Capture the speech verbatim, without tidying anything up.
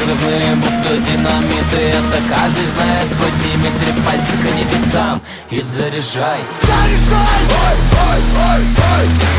взрывные, будто динамиты. Это каждый знает, подними три пальца к небесам и заряжай. Заряжай! Ой, ой, ой, ой!